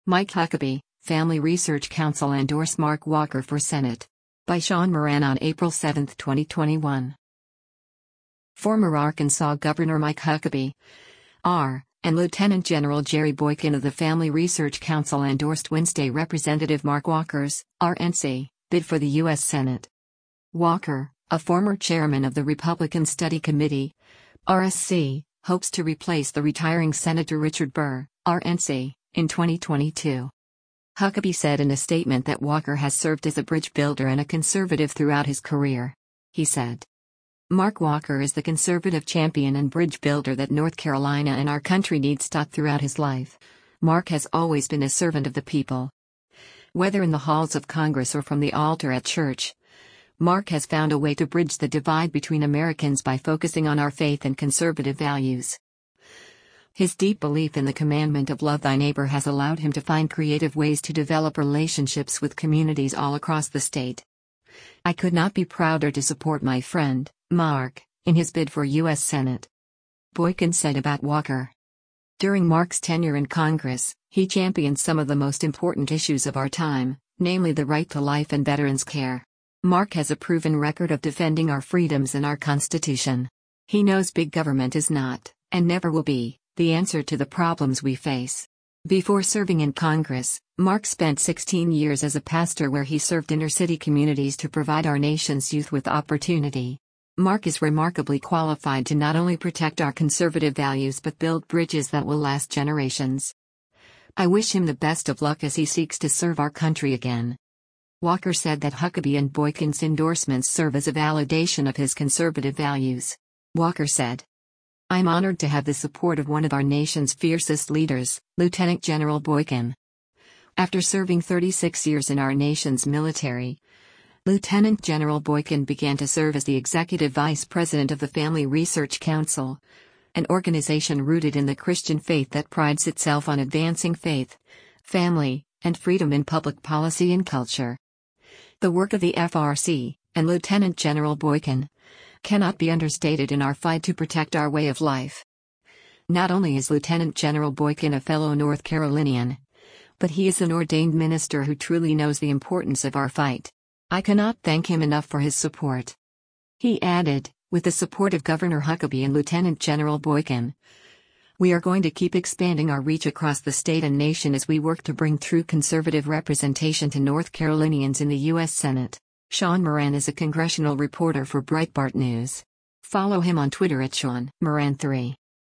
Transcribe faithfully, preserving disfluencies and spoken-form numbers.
Mike Huckabee, Family Research Council endorse Mark Walker for Senate. By Sean Moran on April seventh, twenty twenty-one. Former Arkansas Governor Mike Huckabee, R., and Lieutenant General Jerry Boykin of the Family Research Council endorsed Wednesday Representative Mark Walker's, R N C, bid for the U S Senate. Walker, a former chairman of the Republican Study Committee, R S C, hopes to replace the retiring Senator Richard Burr, R N C, in twenty twenty-two. Huckabee said in a statement that Walker has served as a bridge builder and a conservative throughout his career. He said, "Mark Walker is the conservative champion and bridge builder that North Carolina and our country needs taught throughout his life. Mark has always been a servant of the people. Whether in the halls of Congress or from the altar at church, Mark has found a way to bridge the divide between Americans by focusing on our faith and conservative values. His deep belief in the commandment of love thy neighbor has allowed him to find creative ways to develop relationships with communities all across the state. I could not be prouder to support my friend, Mark, in his bid for U S Senate," Boykin said about Walker. During Mark's tenure in Congress, he championed some of the most important issues of our time, namely the right to life and veterans' care. Mark has a proven record of defending our freedoms and our Constitution. He knows big government is not, and never will be, the answer to the problems we face. Before serving in Congress, Mark spent sixteen years as a pastor where he served inner-city communities to provide our nation's youth with opportunity. Mark is remarkably qualified to not only protect our conservative values but build bridges that will last generations. I wish him the best of luck as he seeks to serve our country again." Walker said that Huckabee and Boykin's endorsements serve as a validation of his conservative values. Walker said, "I'm honored to have the support of one of our nation's fiercest leaders, Lieutenant General Boykin. After serving thirty-six years in our nation's military, Lieutenant General Boykin began to serve as the Executive Vice President of the Family Research Council, an organization rooted in the Christian faith that prides itself on advancing faith, family, and freedom in public policy and culture. The work of the F R C, and Lieutenant General Boykin, cannot be understated in our fight to protect our way of life. Not only is Lieutenant General Boykin a fellow North Carolinian, but he is an ordained minister who truly knows the importance of our fight. I cannot thank him enough for his support." He added, "With the support of Governor Huckabee and Lieutenant General Boykin, we are going to keep expanding our reach across the state and nation as we work to bring true conservative representation to North Carolinians in the U S Senate." Sean Moran is a congressional reporter for Breitbart News. Follow him on Twitter at Sean Moran three.